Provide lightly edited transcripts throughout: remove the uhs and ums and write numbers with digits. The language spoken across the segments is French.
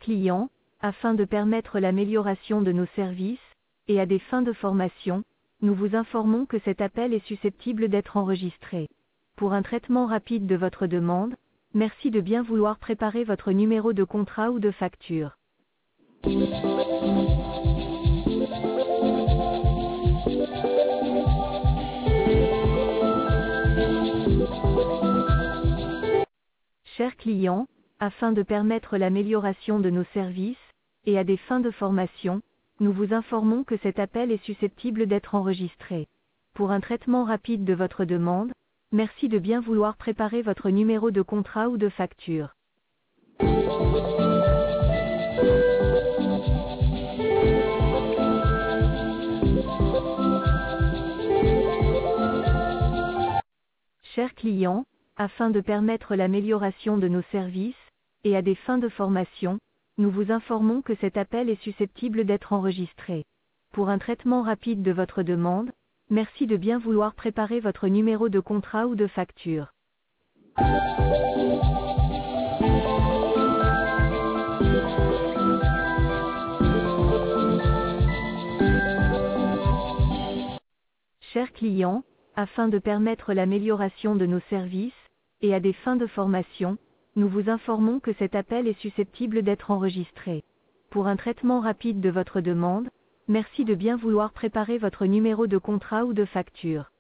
client, afin de permettre l'amélioration de nos services, et à des fins de formation, nous vous informons que cet appel est susceptible d'être enregistré. Pour un traitement rapide de votre demande, merci de bien vouloir préparer votre numéro de contrat ou de facture. Chers clients, afin de permettre l'amélioration de nos services, et à des fins de formation, nous vous informons que cet appel est susceptible d'être enregistré. Pour un traitement rapide de votre demande, merci de bien vouloir préparer votre numéro de contrat ou de facture. Chers clients, afin de permettre l'amélioration de nos services, et à des fins de formation, nous vous informons que cet appel est susceptible d'être enregistré. Pour un traitement rapide de votre demande, merci de bien vouloir préparer votre numéro de contrat ou de facture. Chers clients, afin de permettre l'amélioration de nos services, et à des fins de formation, nous vous informons que cet appel est susceptible d'être enregistré. Pour un traitement rapide de votre demande, merci de bien vouloir préparer votre numéro de contrat ou de facture.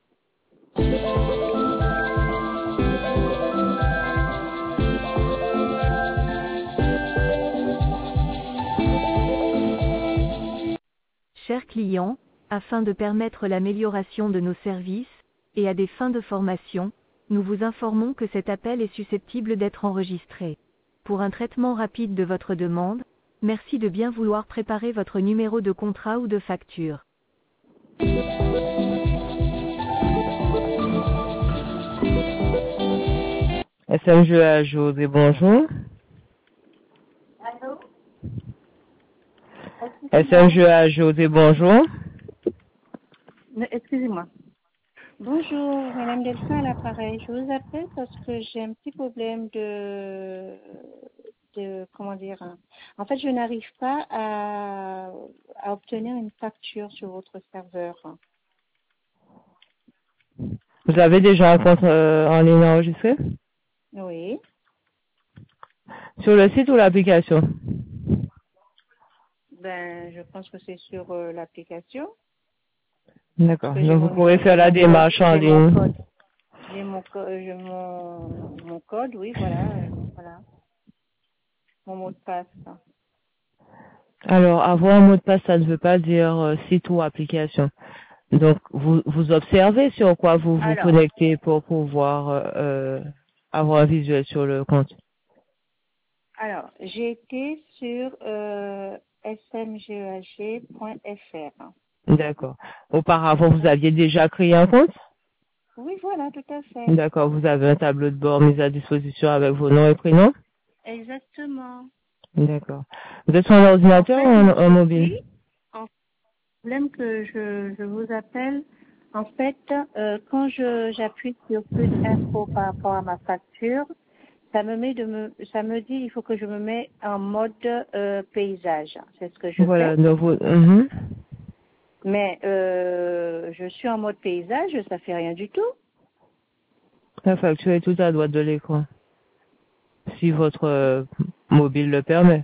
Chers clients, afin de permettre l'amélioration de nos services, et à des fins de formation, nous vous informons que cet appel est susceptible d'être enregistré. Pour un traitement rapide de votre demande, merci de bien vouloir préparer votre numéro de contrat ou de facture. SMG à José, bonjour. Allô? SMG à José, bonjour. Excusez-moi. Bonjour, Madame Delphin à l'appareil. Je vous appelle parce que j'ai un petit problème comment dire. En fait, je n'arrive pas à obtenir une facture sur votre serveur. Vous avez déjà un compte en ligne enregistré? Oui. Sur le site ou l'application? Ben, je pense que c'est sur l'application. D'accord. Que j'ai Donc vous pourrez faire la démarche en ligne. J'ai mon code, oui, voilà, voilà. Mon mot de passe. Alors, avoir un mot de passe, ça ne veut pas dire site ou application. Donc, vous observez sur quoi vous vous Alors, connectez pour pouvoir avoir un visuel sur le compte. j'ai été sur smgeg.fr. D'accord. Auparavant, vous aviez déjà créé un compte? Oui, voilà, tout à fait. D'accord. Vous avez un tableau de bord mis à disposition avec vos noms et prénoms? Exactement. D'accord. Vous êtes sur un ordinateur ou un mobile? En problème que je vous appelle, en fait, quand j'appuie sur plus d'infos par rapport à ma facture, ça me dit il faut que je me mette en mode paysage. C'est ce que je Voilà. fais. Donc Mais je suis en mode paysage, ça fait rien du tout. la facture est tout à droite de l'écran. Si votre mobile le permet.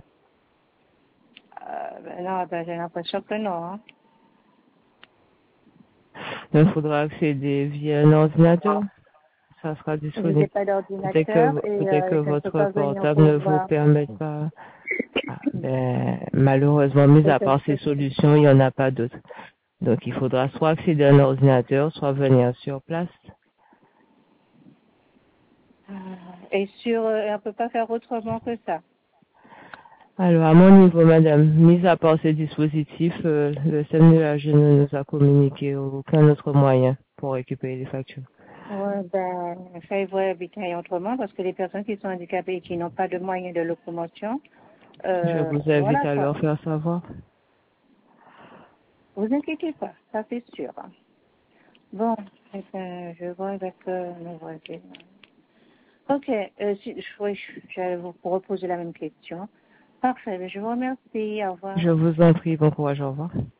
Non, j'ai l'impression que non. Hein. Donc, il faudra accéder via un ordinateur. Ça sera Je n'ai disponible. pas d'ordinateur et Peut-être que je ne peux votre pas venir portable vous ne vous voir. permet pas. Ah, malheureusement, mis à part ces solutions, il n'y en a pas d'autres. Donc, il faudra soit accéder à un ordinateur, soit venir sur place. Et on ne peut pas faire autrement que ça. Alors, à mon niveau, madame, mis à part ces dispositifs, le CNEAG ne nous a communiqué aucun autre moyen pour récupérer les factures. Ouais, ça il faut habiter autrement parce que les personnes qui sont handicapées et qui n'ont pas de moyens de locomotion, Je vous invite voilà à quoi. leur faire savoir. Vous inquiétez pas, ça c'est sûr. Bon, je vois avec mes voisines. Ok, j'allais vous reposer la même question. Parfait. Je vous remercie. Au revoir. Je vous en prie, bon courage, au revoir.